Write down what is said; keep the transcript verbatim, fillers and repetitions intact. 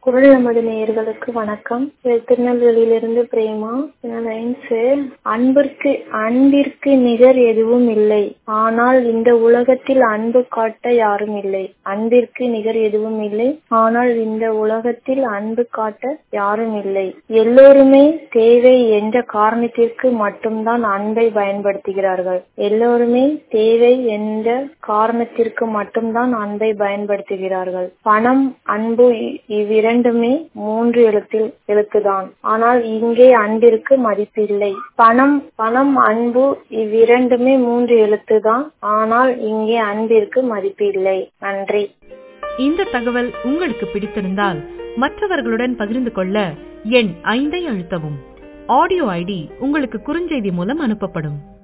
குரல் நமது நேயர்களுக்கு வணக்கம். இது திருநெல்வேலியிலிருந்து பிரேமா. லைன்ஸ் அன்பிற்கு அன்பிற்கு நிகர் எதுவும் இல்லை, ஆனால் இந்த உலகத்தில் அன்பு காட்ட யாரும் இல்லை. அன்பிற்கு நிகர் எதுவும் இல்லை, ஆனால் இந்த உலகத்தில் அன்பு காட்ட யாரும் இல்லை. எல்லோருமே தேவை என்ற காரணத்திற்கு மட்டும்தான் அன்பை பயன்படுத்துகிறார்கள். எல்லோருமே தேவை என்ற காரணத்திற்கு மட்டும்தான் அன்பை பயன்படுத்துகிறார்கள். பணம், அன்பு இவ்விரண்டுமே மூன்று எழுத்தில் எழுத்துதான். ஆனால் இங்கே அன்பிற்கு மதிப்பில்லை. பணம் பணம் அன்பு இவ்விரண்டுமே மூன்று எழுத்துதான். ஆனால் இங்கே அன்பிற்கு மதிப்பில்லை. நன்றி. இந்த தகவல் உங்களுக்கு பிடித்திருந்தால் மற்றவர்களுடன் பகிர்ந்து கொள்ள எண் ஐந்தை அழுத்தவும். ஆடியோ ஐடி உங்களுக்கு குறுஞ்செய்தி மூலம் அனுப்பப்படும்.